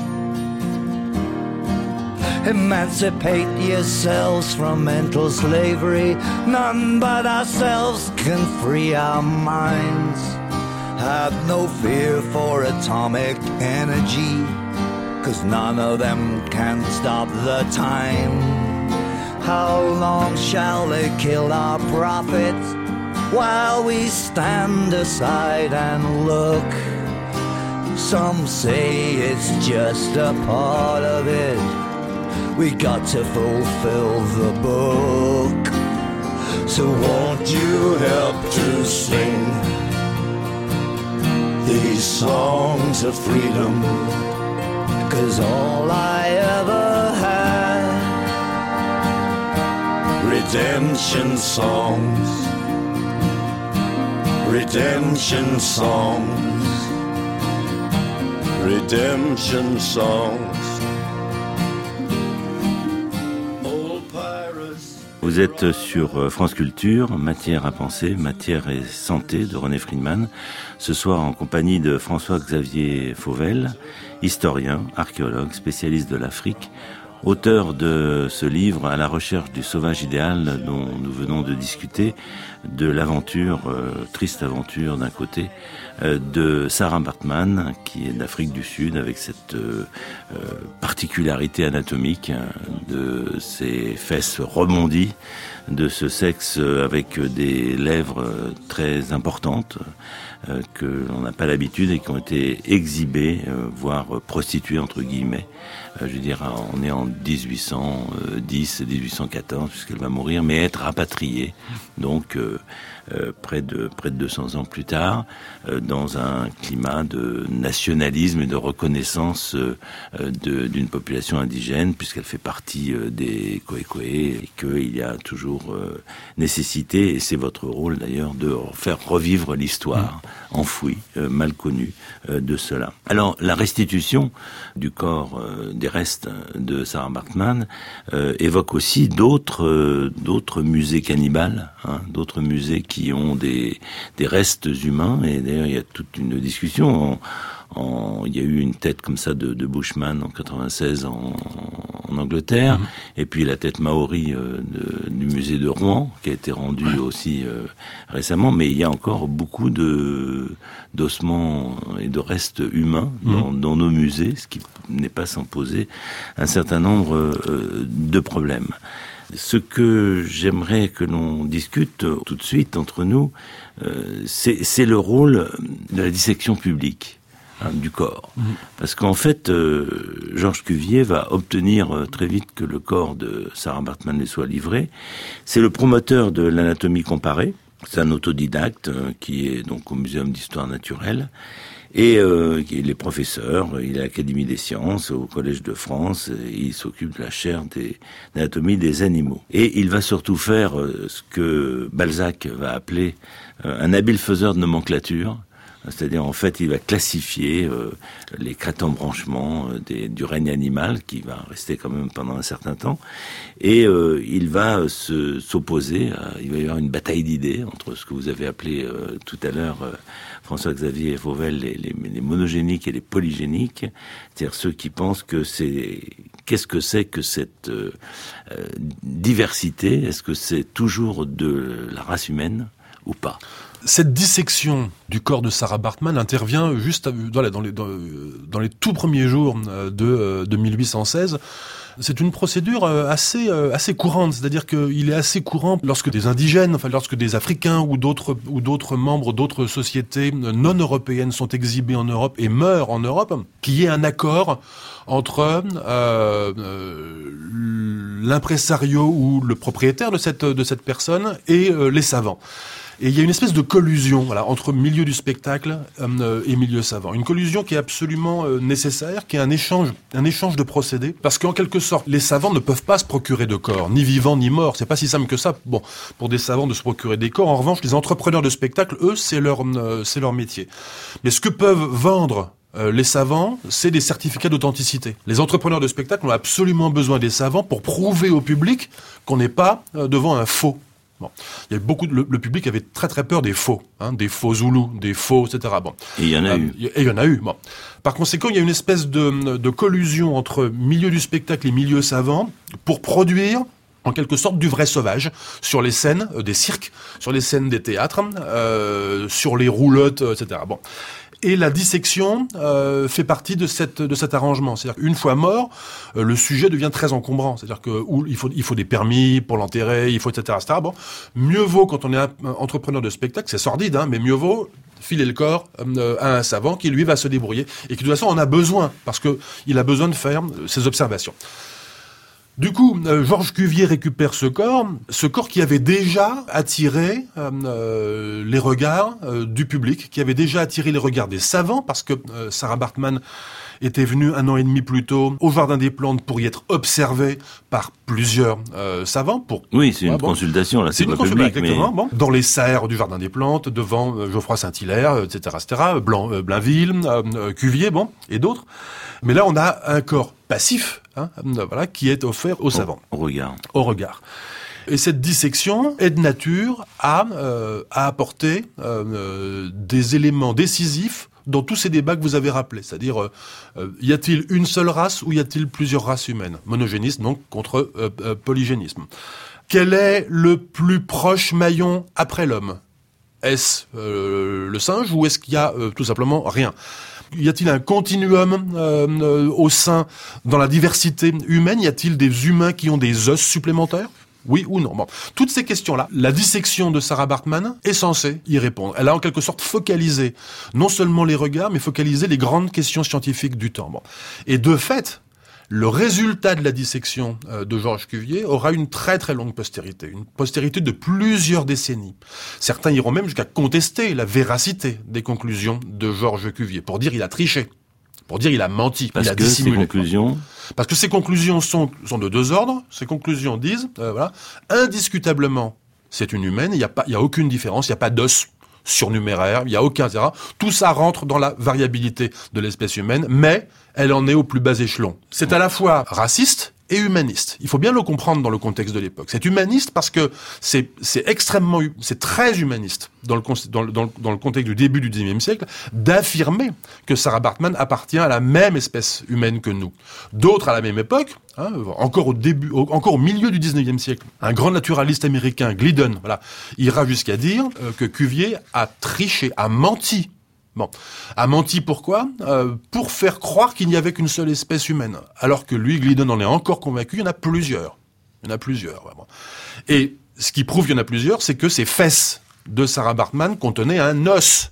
S5: Emancipate yourselves from mental slavery. None but ourselves can free our minds. Have no fear for atomic energy, 'cause none of them can stop the time. How long shall they kill our prophets while we stand aside and look? Some say it's just a part of it. We got to fulfill the book. So won't you help to sing these songs of freedom? 'Cause all I ever had, redemption songs, redemption songs, redemption songs.
S2: Vous êtes sur France Culture, Matière à penser, Matière et santé de René Friedman. Ce soir en compagnie de François-Xavier Fauvel, historien, archéologue, spécialiste de l'Afrique, auteur de ce livre À la recherche du sauvage idéal dont nous venons de discuter, de l'aventure, euh, triste aventure d'un côté, euh, de Sarah Baartman, qui est d'Afrique du Sud, avec cette euh, euh, particularité anatomique hein, de ses fesses rebondies, de ce sexe avec des lèvres très importantes, euh, que l'on n'a pas l'habitude et qui ont été exhibées, euh, voire prostituées entre guillemets, euh, je veux dire, on est en dix-huit cent dix, dix-huit cent quatorze, puisqu'elle va mourir, mais être rapatriée, donc euh, euh, près de près de deux cents ans plus tard, euh, dans un climat de nationalisme et de reconnaissance euh, de, d'une population indigène, puisqu'elle fait partie euh, des Khoekhoe, et qu'il y a toujours euh, nécessité, et c'est votre rôle d'ailleurs, de faire revivre l'histoire mmh. enfouie, euh, mal connue euh, de cela. Alors, la restitution du corps, euh, des restes de Sarah Baartman euh, évoque aussi d'autres euh, d'autres musées cannibales, hein, d'autres musées qui ont des des restes humains, et d'ailleurs il y a toute une discussion. En, en, il y a eu une tête comme ça de, de Bushman en quatre-vingt-seize en, en Angleterre, mmh. et puis la tête maori euh, de, du musée de Rouen qui a été rendue ouais. aussi euh, récemment, mais il y a encore beaucoup de d'ossements et de restes humains dans, mmh. dans nos musées, ce qui n'est pas sans poser un certain nombre euh, de problèmes. Ce que j'aimerais que l'on discute tout de suite entre nous, euh, c'est, c'est le rôle de la dissection publique hein, du corps. Mmh. Parce qu'en fait, euh, Georges Cuvier va obtenir euh, très vite que le corps de Sarah Baartman lui soit livré. C'est le promoteur de l'anatomie comparée. C'est un autodidacte euh, qui est donc au Muséum d'histoire naturelle. Et euh, il est professeur, il est à l'Académie des sciences, au Collège de France, et il s'occupe de la chaire des, d'anatomie des animaux. Et il va surtout faire euh, ce que Balzac va appeler euh, un habile faiseur de nomenclature. C'est-à-dire, en fait, il va classifier euh, les crêtes embranchements euh, des, du règne animal, qui va rester quand même pendant un certain temps, et euh, il va se, s'opposer, à, il va y avoir une bataille d'idées entre ce que vous avez appelé euh, tout à l'heure, euh, François-Xavier Fauvel, les, les, les monogéniques et les polygéniques, c'est-à-dire ceux qui pensent que c'est... Qu'est-ce que c'est que cette euh, euh, diversité ? Est-ce que c'est toujours de la race humaine ou pas ?
S3: Cette dissection du corps de Sarah Baartman intervient juste dans les, dans les, dans les tout premiers jours de, de mille huit cent seize. C'est une procédure assez, assez courante, c'est-à-dire qu'il est assez courant lorsque des indigènes, enfin lorsque des Africains ou d'autres, ou d'autres membres d'autres sociétés non européennes sont exhibés en Europe et meurent en Europe, qu'il y ait un accord entre euh, euh, l'impresario ou le propriétaire de cette, de cette personne et euh, les savants. Et il y a une espèce de collusion, voilà, entre milieu du spectacle euh, et milieu savant. Une collusion qui est absolument euh, nécessaire, qui est un échange, un échange de procédés, parce qu'en quelque sorte, les savants ne peuvent pas se procurer de corps, ni vivants ni morts. C'est pas si simple que ça. Bon, pour des savants de se procurer des corps. En revanche, les entrepreneurs de spectacle, eux, c'est leur, euh, c'est leur métier. Mais ce que peuvent vendre Euh, les savants, c'est des certificats d'authenticité. Les entrepreneurs de spectacle ont absolument besoin des savants pour prouver au public qu'on n'est pas euh, devant un faux. Bon. Il y a beaucoup de, le, le public avait très très peur des faux, hein, des faux zoulous, des faux, et cetera. Bon.
S2: Et il y en a
S3: euh,
S2: eu.
S3: Et il y en a eu. Bon. Par conséquent, il y a une espèce de, de collusion entre milieu du spectacle et milieu savant pour produire en quelque sorte du vrai sauvage sur les scènes euh, des cirques, sur les scènes des théâtres, euh, sur les roulottes, et cetera. Bon. Et la dissection euh, fait partie de cette de cet arrangement. C'est-à-dire qu'une fois mort, euh, le sujet devient très encombrant. C'est-à-dire que où, il faut il faut des permis pour l'enterrer, il faut et cetera et cetera. Bon, mieux vaut quand on est un, un entrepreneur de spectacle, c'est sordide, hein, mais mieux vaut filer le corps euh, à un savant qui lui va se débrouiller et qui de toute façon en a besoin parce que il a besoin de faire ses observations. Du coup, euh, Georges Cuvier récupère ce corps, ce corps qui avait déjà attiré euh, euh, les regards euh, du public, qui avait déjà attiré les regards des savants, parce que euh, Sarah Baartman était venue un an et demi plus tôt au Jardin des Plantes pour y être observée par plusieurs euh, savants. Pour
S2: oui, c'est une
S3: ah, bon.
S2: consultation, là, c'est, c'est pas public, mais...
S3: Bon. Dans les serres du Jardin des Plantes, devant euh, Geoffroy Saint-Hilaire, et cetera, et cetera, Blanc, euh, Blainville, euh, Cuvier, bon, et d'autres. Mais là, on a un corps passif, hein, voilà, qui est offert aux savants.
S2: Au regard.
S3: Au regard. Et cette dissection est de nature à, euh, à apporter euh, des éléments décisifs dans tous ces débats que vous avez rappelés. C'est-à-dire, euh, y a-t-il une seule race ou y a-t-il plusieurs races humaines ? Monogénisme, donc, contre euh, euh, polygénisme. Quel est le plus proche maillon après l'homme ? Est-ce euh, le singe ou est-ce qu'il y a euh, tout simplement rien ? Y a-t-il un continuum euh, euh, au sein, dans la diversité humaine ? Y a-t-il des humains qui ont des os supplémentaires ? Oui ou non ? Bon, toutes ces questions-là, la dissection de Sarah Baartman est censée y répondre. Elle a en quelque sorte focalisé non seulement les regards, mais focalisé les grandes questions scientifiques du temps. Bon. Et de fait, le résultat de la dissection euh, de Georges Cuvier aura une très très longue postérité, une postérité de plusieurs décennies. Certains iront même jusqu'à contester la véracité des conclusions de Georges Cuvier, pour dire il a triché, pour dire il a menti,
S2: Parce
S3: il a
S2: que
S3: dissimulé.
S2: ces conclusions...
S3: Parce que ces conclusions sont, sont de deux ordres. Ces conclusions disent, euh, voilà, indiscutablement, c'est une humaine, il n'y a pas, il y a aucune différence, il n'y a pas d'os surnuméraire, il n'y a aucun, et cetera. Tout ça rentre dans la variabilité de l'espèce humaine, mais elle en est au plus bas échelon. C'est à la fois raciste et humaniste. Il faut bien le comprendre dans le contexte de l'époque. C'est humaniste parce que c'est, c'est extrêmement, c'est très humaniste dans le, dans le, dans le, dans le contexte du début du dix-neuvième siècle d'affirmer que Sarah Baartman appartient à la même espèce humaine que nous. D'autres à la même époque, hein, encore au début, au, encore au milieu du dix-neuvième siècle, un grand naturaliste américain, Gliddon, voilà, ira jusqu'à dire euh, que Cuvier a triché, a menti. Bon, a menti pourquoi euh, Pour faire croire qu'il n'y avait qu'une seule espèce humaine, alors que lui, Gliddon, en est encore convaincu, il y en a plusieurs. Il y en a plusieurs, vraiment. Et ce qui prouve qu'il y en a plusieurs, c'est que ces fesses de Sarah Baartman contenaient un os.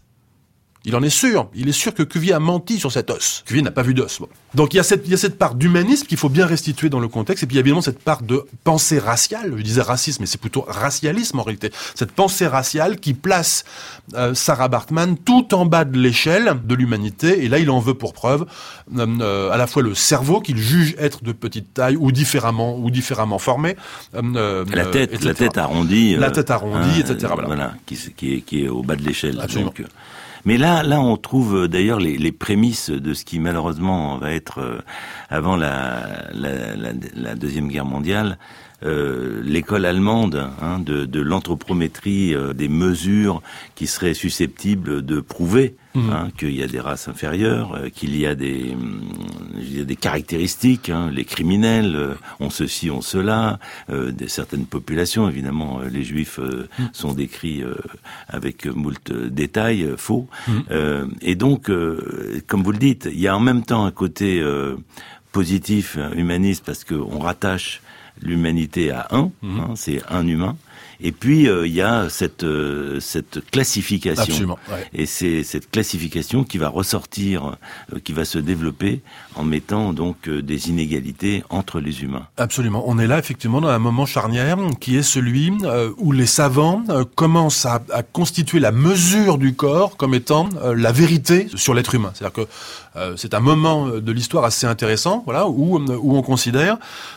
S3: Il en est sûr. Il est sûr que Cuvier a menti sur cet os. Cuvier n'a pas vu d'os. Bon. Donc il y a cette, il y a cette part d'humanisme qu'il faut bien restituer dans le contexte. Et puis il y a évidemment cette part de pensée raciale. Je disais racisme, mais c'est plutôt racialisme en réalité. Cette pensée raciale qui place euh, Sarah Baartman tout en bas de l'échelle de l'humanité. Et là, il en veut pour preuve euh, euh, à la fois le cerveau qu'il juge être de petite taille ou différemment ou différemment formé.
S2: Euh, la tête, euh, la tête arrondie.
S3: La tête arrondie, euh, et cetera.
S2: Voilà, voilà qui, qui, est, qui est au bas de l'échelle.
S3: Absolument.
S2: Donc, mais là, là, on trouve d'ailleurs les, les prémices de ce qui malheureusement va être euh, avant la, la, la, la deuxième guerre mondiale, euh, l'école allemande hein, de, de l'anthropométrie, euh, des mesures qui seraient susceptibles de prouver mmh. hein, qu'il y a des races inférieures, euh, qu'il y a des, il y a des caractéristiques. Hein, les criminels euh, ont ceci, ont cela. Euh, des certaines populations, évidemment, euh, les Juifs euh, mmh. sont décrits euh, avec moult détails euh, faux. Mmh. Euh, et donc, euh, comme vous le dites, il y a en même temps un côté euh, positif, humaniste, parce qu'on rattache l'humanité à un, mmh. hein, c'est un humain. Et puis euh, il y a cette euh, cette classification.
S3: Absolument, ouais.
S2: Et c'est cette classification qui va ressortir, euh, qui va se développer en mettant donc euh, des inégalités entre les humains.
S3: Absolument. On est là effectivement dans un moment charnière qui est celui euh, où les savants euh, commencent à, à constituer la mesure du corps comme étant euh, la vérité sur l'être humain. C'est-à-dire que euh, c'est un moment de l'histoire assez intéressant, voilà, où où on considère,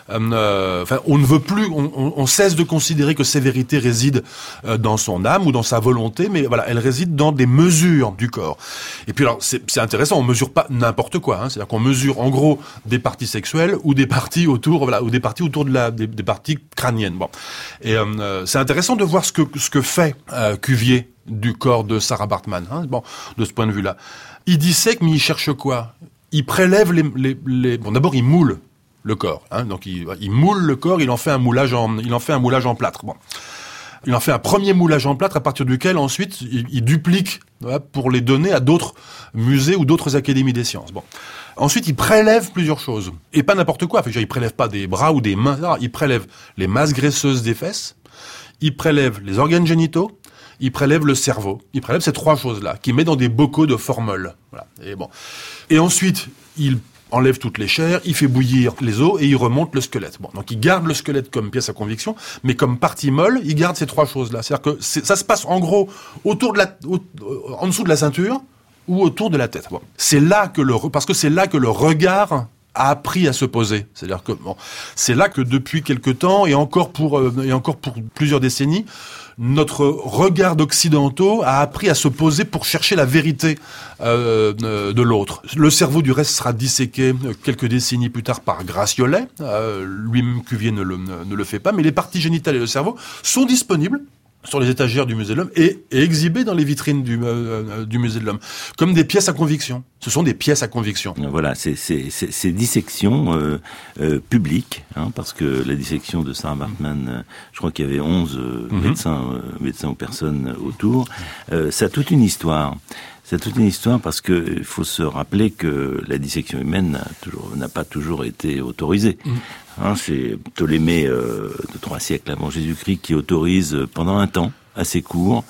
S3: euh, enfin, on ne veut plus, on, on, on cesse de considérer que ces vérités réside dans son âme ou dans sa volonté, mais voilà, elle réside dans des mesures du corps. Et puis alors, c'est, c'est intéressant, on mesure pas n'importe quoi, hein, c'est-à-dire qu'on mesure en gros des parties sexuelles ou des parties autour, voilà, ou des parties autour de la, des, des parties crâniennes. Bon, et euh, c'est intéressant de voir ce que ce que fait euh, Cuvier du corps de Sarah Baartman. Hein, bon, de ce point de vue-là, il dissèque, mais il cherche quoi? Il prélève les, les, les... bon, d'abord il moule le corps, hein, donc il, il moule le corps, il en fait un moulage en, il en fait un moulage en plâtre. Bon. Il en fait un premier moulage en plâtre à partir duquel ensuite il, il duplique voilà, pour les donner à d'autres musées ou d'autres académies des sciences. Bon. Ensuite, il prélève plusieurs choses. Et pas n'importe quoi. Enfin, il prélève pas des bras ou des mains. Il prélève les masses graisseuses des fesses. Il prélève les organes génitaux. Il prélève le cerveau. Il prélève ces trois choses-là, qu'il met dans des bocaux de formol. Voilà. Et bon. Et ensuite, il enlève toutes les chairs, il fait bouillir les os et il remonte le squelette. Bon, donc il garde le squelette comme pièce à conviction, mais comme partie molle, il garde ces trois choses-là. C'est-à-dire que c'est, ça se passe en gros autour de la, au, en dessous de la ceinture ou autour de la tête. Bon, c'est là que le, parce que c'est là que le regard a appris à se poser. C'est-à-dire que bon, c'est là que depuis quelque temps et encore pour euh, et encore pour plusieurs décennies, notre regard d'occidentaux a appris à se poser pour chercher la vérité euh, de l'autre. Le cerveau, du reste, sera disséqué quelques décennies plus tard par Gratiolet. Euh, lui-même, Cuvier ne le, ne le fait pas, mais les parties génitales et le cerveau sont disponibles sur les étagères du musée de l'Homme et, et exhibées dans les vitrines du, euh, du musée de l'Homme comme des pièces à conviction. Ce sont des pièces à conviction.
S2: Voilà, c'est c'est c'est, c'est dissections euh, euh, publiques, hein, parce que la dissection de Sarah Baartman, euh, je crois qu'il y avait onze euh, mm-hmm. médecins, euh, médecins ou personnes autour. Euh, ça a toute une histoire. C'est toute une histoire parce que il faut se rappeler que la dissection humaine n'a, toujours, n'a pas toujours été autorisée. Mmh. Hein, c'est Ptolémée euh, de trois siècles avant Jésus-Christ qui autorise pendant un temps assez court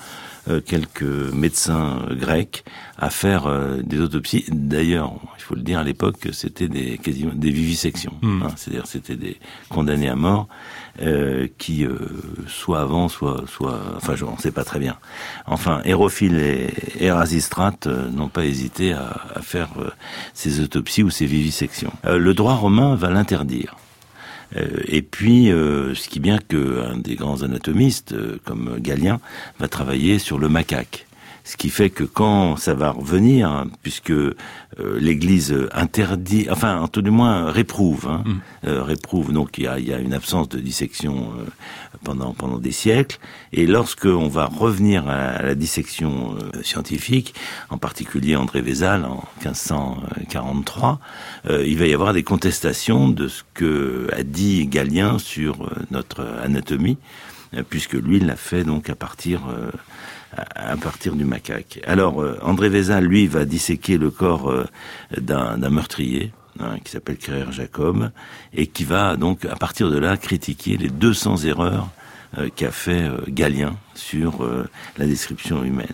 S2: euh, quelques médecins euh, grecs à faire euh, des autopsies. D'ailleurs, il faut le dire, à l'époque, c'était des quasiment des vivisections. Mmh. Hein, c'est-à-dire, c'était des condamnés à mort euh, qui, euh, soit avant, soit, soit, enfin, je ne sais pas très bien. Enfin, Hérophile et Érasistrate euh, n'ont pas hésité à, à faire euh, ces autopsies ou ces vivisections. Euh, le droit romain va l'interdire. Euh, et puis, euh, ce qui est bien qu'un des grands anatomistes, euh, comme Galien, va travailler sur le macaque. Ce qui fait que quand ça va revenir, hein, puisque euh, l'Église interdit, enfin, en tout du moins réprouve, hein, mm. euh, réprouve. Donc il y a, il y a une absence de dissection euh, pendant pendant des siècles. Et lorsque on va revenir à, à la dissection euh, scientifique, en particulier André Vézal en quinze cent quarante-trois, euh, il va y avoir des contestations de ce que a dit Galien sur euh, notre anatomie, euh, puisque lui l'a fait donc à partir euh, à partir du macaque. Alors, euh, André Vézal, lui, va disséquer le corps euh, d'un, d'un meurtrier, hein, qui s'appelle Créer Jacob, et qui va donc, à partir de là, critiquer les deux cents erreurs euh, qu'a fait euh, Galien sur euh, la description humaine.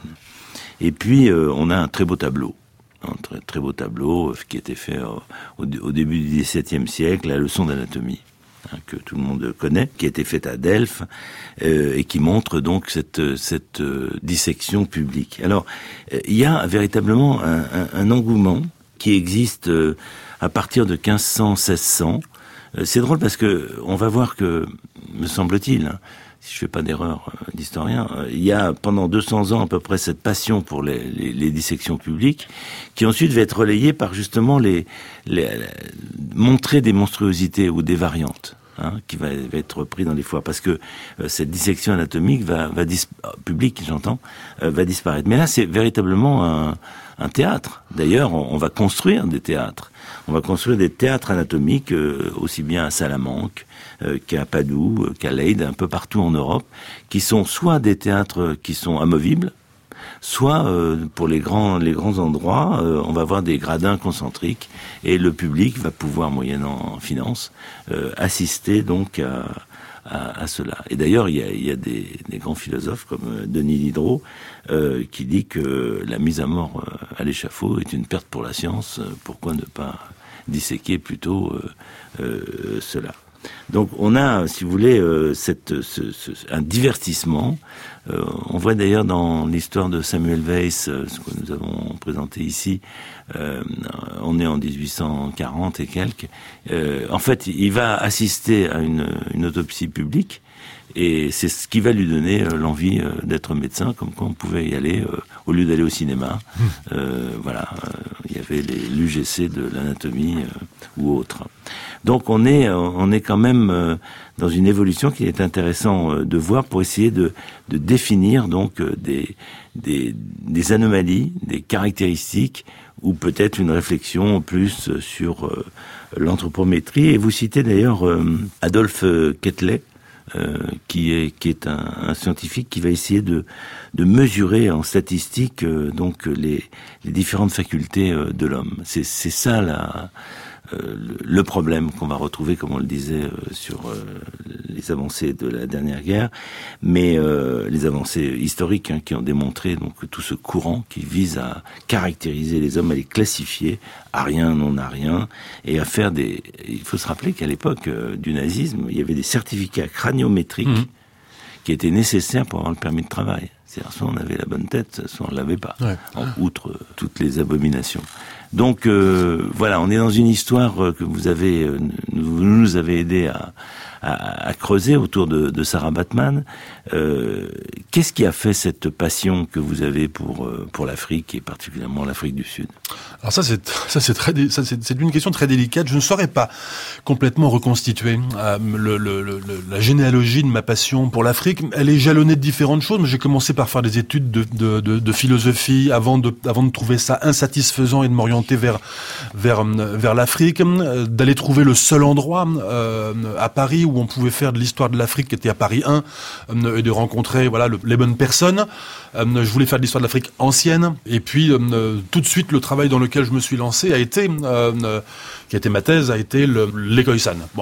S2: Et puis, euh, on a un très beau tableau, un très, très beau tableau euh, qui a été fait euh, au, au début du dix-septième siècle, la leçon d'anatomie, que tout le monde connaît, qui a été faite à Delphes, euh, et qui montre donc cette, cette euh, dissection publique. Alors, euh, il y a véritablement un, un, un engouement qui existe euh, à partir de quinze cents, seize cents. Euh, c'est drôle parce que on va voir que, me semble-t-il, hein, si je fais pas d'erreur euh, d'historien, euh, il y a pendant deux cents ans à peu près cette passion pour les, les, les dissections publiques, qui ensuite va être relayée par justement les, les, les montrer des monstruosités ou des variantes. Hein, qui va, va être repris dans les foires, parce que euh, cette dissection anatomique va, va dis- publique, j'entends, euh, va disparaître. Mais là, c'est véritablement un, un théâtre. D'ailleurs, on, on va construire des théâtres. On va construire des théâtres anatomiques euh, aussi bien à Salamanque euh, qu'à Padoue, euh, qu'à Leyde, un peu partout en Europe, qui sont soit des théâtres qui sont amovibles, soit euh, pour les grands les grands endroits, euh, on va avoir des gradins concentriques et le public va pouvoir, moyennant finance, euh, assister donc à, à, à cela. Et d'ailleurs, il y a, il y a des, des grands philosophes comme Denis Diderot euh, qui dit que la mise à mort euh, à l'échafaud est une perte pour la science. Pourquoi ne pas disséquer plutôt euh, euh, cela? Donc on a, si vous voulez, euh, cette, ce, ce, un divertissement. Euh, on voit d'ailleurs dans l'histoire de Samuel Weiss, euh, ce que nous avons présenté ici, euh, on est en dix-huit cent quarante et quelques. Euh, en fait, il va assister à une, une autopsie publique. Et c'est ce qui va lui donner euh, l'envie euh, d'être médecin, comme quoi on pouvait y aller euh, au lieu d'aller au cinéma. Mmh. Euh, voilà, il euh, y avait les, l'U G C de l'anatomie euh, ou autre. Donc on est, on est quand même euh, dans une évolution qui est intéressant euh, de voir pour essayer de, de définir donc euh, des, des, des anomalies, des caractéristiques, ou peut-être une réflexion plus sur euh, l'anthropométrie. Et vous citez d'ailleurs euh, Adolphe Quetelet, Euh, qui est qui est un, un scientifique qui va essayer de de mesurer en statistique euh, donc les les différentes facultés euh, de l'homme. C'est c'est ça la euh, le, le problème qu'on va retrouver, comme on le disait, euh, sur euh, les avancées de la dernière guerre, mais euh, les avancées historiques hein, qui ont démontré donc tout ce courant qui vise à caractériser les hommes, à les classifier, ariens, non-ariens, et à faire des... Il faut se rappeler qu'à l'époque euh, du nazisme, il y avait des certificats craniométriques mmh. qui étaient nécessaires pour avoir le permis de travail. C'est-à-dire soit on avait la bonne tête, soit on ne l'avait pas, ouais. en outre euh, toutes les abominations. Donc euh, voilà, on est dans une histoire que vous avez, euh, vous nous avez aidé à, à, à creuser autour de, de Sarah Baartman. Euh, qu'est-ce qui a fait cette passion que vous avez pour euh, pour l'Afrique et particulièrement l'Afrique du Sud?
S3: Alors ça c'est ça c'est très ça c'est, c'est une question très délicate. Je ne saurais pas complètement reconstituer euh, le, le, le, la généalogie de ma passion pour l'Afrique. Elle est jalonnée de différentes choses, mais j'ai commencé par faire des études de, de, de, de philosophie avant de avant de trouver ça insatisfaisant et de m'orienter vers vers vers l'Afrique, euh, d'aller trouver le seul endroit euh, à Paris où on pouvait faire de l'histoire de l'Afrique, qui était à Paris un, euh, et de rencontrer voilà le, les bonnes personnes. Euh, je voulais faire de l'histoire de l'Afrique ancienne, et puis euh, tout de suite le travail dans lequel je me suis lancé a été, euh, qui a été ma thèse, a été le, les Khoisan. Bon,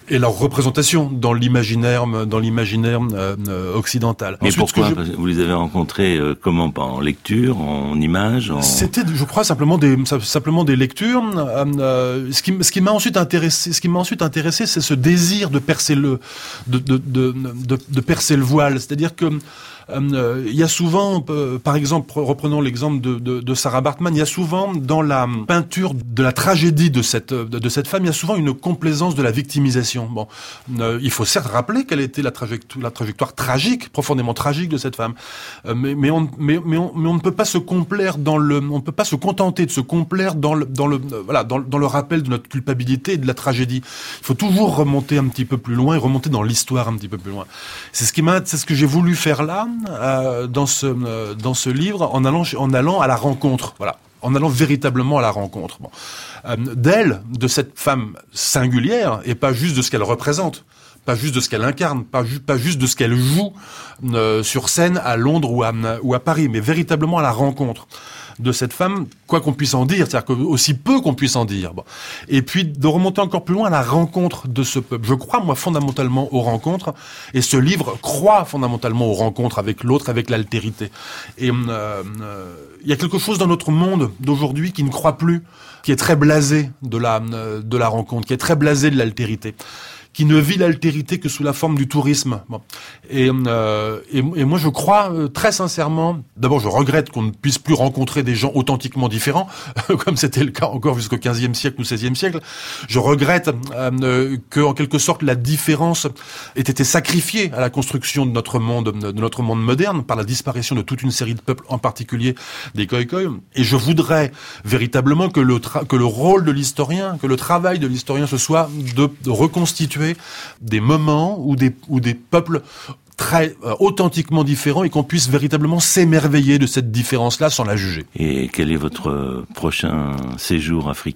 S3: et leur représentation dans l'imaginaire, dans l'imaginaire euh, occidental.
S2: Mais
S3: Ensuite,
S2: pourquoi
S3: je...
S2: Vous les avez rencontrés euh, comment? En lecture, en images en...
S3: C'était, je crois, simplement des simplement des lectures. Euh, euh, ce qui ce qui m'a ensuite intéressé, ce qui m'a ensuite intéressé, c'est ce désir de percer le de de de de, de percer le voile. C'est-à-dire que Euh, il y a souvent, euh, par exemple, reprenons l'exemple de, de, de Sarah Baartman, il y a souvent dans la peinture de la tragédie de cette de, de cette femme, il y a souvent une complaisance de la victimisation. Bon, euh, il faut certes rappeler quelle était la trajectoire, la trajectoire tragique, profondément tragique de cette femme, euh, mais mais on mais mais on mais on ne peut pas se complaire dans le, on ne peut pas se contenter de se complaire dans le dans le euh, voilà dans, dans le rappel de notre culpabilité et de la tragédie. Il faut toujours remonter un petit peu plus loin et remonter dans l'histoire un petit peu plus loin. C'est ce qui m'a, c'est ce que j'ai voulu faire là. Euh, dans ce euh, dans ce livre, en allant en allant à la rencontre, voilà, en allant véritablement à la rencontre, bon, euh, d'elle, de cette femme singulière, et pas juste de ce qu'elle représente, pas juste de ce qu'elle incarne, pas juste pas juste de ce qu'elle joue euh, sur scène à Londres ou à ou à Paris, mais véritablement à la rencontre de cette femme, quoi qu'on puisse en dire, c'est-à-dire que aussi peu qu'on puisse en dire. Bon. Et puis de remonter encore plus loin à la rencontre de ce peuple. Je crois, moi, fondamentalement aux rencontres, et ce livre croit fondamentalement aux rencontres avec l'autre, avec l'altérité. Et il euh, euh, y a quelque chose dans notre monde d'aujourd'hui qui ne croit plus, qui est très blasé de la, euh, de la rencontre, qui est très blasé de l'altérité, qui ne vit l'altérité que sous la forme du tourisme. Bon. Et, euh, et, et moi, je crois euh, très sincèrement, d'abord, je regrette qu'on ne puisse plus rencontrer des gens authentiquement différents, comme c'était le cas encore jusqu'au quinzième siècle ou seizième siècle. Je regrette euh, que, en quelque sorte, la différence ait été sacrifiée à la construction de notre monde, de notre monde moderne, par la disparition de toute une série de peuples, en particulier des Khoikhoi. Et je voudrais véritablement que le, tra- que le rôle de l'historien, que le travail de l'historien, ce soit de, de reconstituer des moments où des, où des peuples très euh, authentiquement différents et qu'on puisse véritablement s'émerveiller de cette différence-là sans la juger.
S2: Et quel est votre prochain séjour africain ?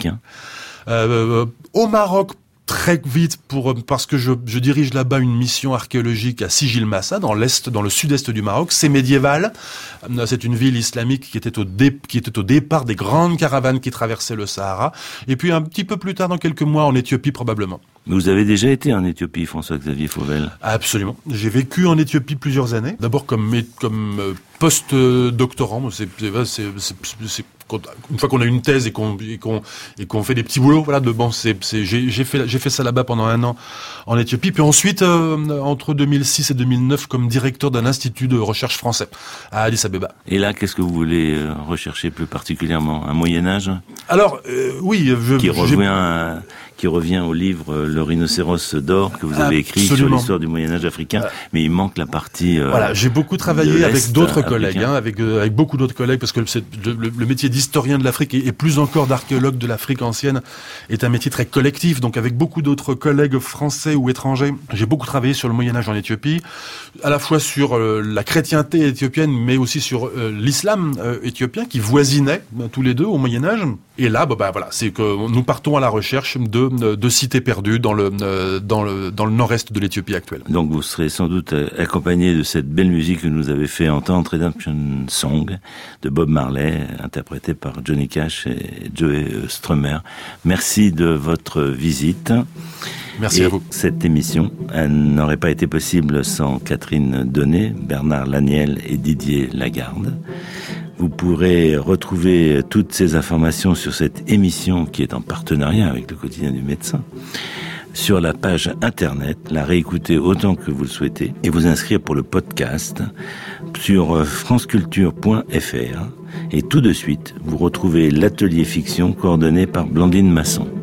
S3: euh, Au Maroc, très vite, pour parce que je, je dirige là-bas une mission archéologique à Sigil Massa, dans l'est, dans le sud-est du Maroc. C'est médiéval. C'est une ville islamique qui était au dé, qui était au départ des grandes caravanes qui traversaient le Sahara. Et puis un petit peu plus tard, dans quelques mois, en Éthiopie probablement.
S2: Vous avez déjà été en Éthiopie, François-Xavier Fauvel ?
S3: Absolument. J'ai vécu en Éthiopie plusieurs années. D'abord comme comme post-doctorant. C'est, c'est, c'est, c'est une fois qu'on a une thèse et qu'on et qu'on et qu'on fait des petits boulots, voilà, de bon, c'est, c'est j'ai, j'ai fait j'ai fait ça là-bas pendant un an en Éthiopie. Puis ensuite, euh, entre deux mille six et deux mille neuf, comme directeur d'un institut de recherche français à Addis Abeba.
S2: Et là, qu'est-ce que vous voulez rechercher plus particulièrement ? Un Moyen Âge ?
S3: Alors euh, oui, je,
S2: qui revient à, qui revient au livre Le Rhinocéros d'or que vous avez écrit Absolument. Sur l'histoire du Moyen Âge africain, euh, mais il manque la partie. Euh,
S3: voilà, j'ai beaucoup travaillé avec d'autres africain. collègues, hein, avec euh, avec beaucoup d'autres collègues, parce que c'est, le, le métier d'historien de l'Afrique et, et plus encore d'archéologue de l'Afrique ancienne est un métier très collectif. Donc avec beaucoup d'autres collègues français ou étrangers, j'ai beaucoup travaillé sur le Moyen Âge en Éthiopie, à la fois sur euh, la chrétienté éthiopienne, mais aussi sur euh, l'islam euh, éthiopien qui voisinait ben, tous les deux au Moyen Âge. Et là, bah, bah voilà, c'est que nous partons à la recherche de de cités perdues dans le dans le dans le nord-est de l'Éthiopie actuelle.
S2: Donc vous serez sans doute accompagné de cette belle musique que nous avez fait entendre, Redemption Song de Bob Marley, interprété par Johnny Cash et Joey Strummer. Merci de votre visite.
S3: Merci
S2: et
S3: à vous.
S2: Cette émission, elle n'aurait pas été possible sans Catherine Donnet, Bernard Laniel et Didier Lagarde. Vous pourrez retrouver toutes ces informations sur cette émission qui est en partenariat avec le quotidien du médecin sur la page internet, la réécouter autant que vous le souhaitez et vous inscrire pour le podcast sur franceculture point f r. Et tout de suite, vous retrouvez l'atelier fiction coordonné par Blandine Masson.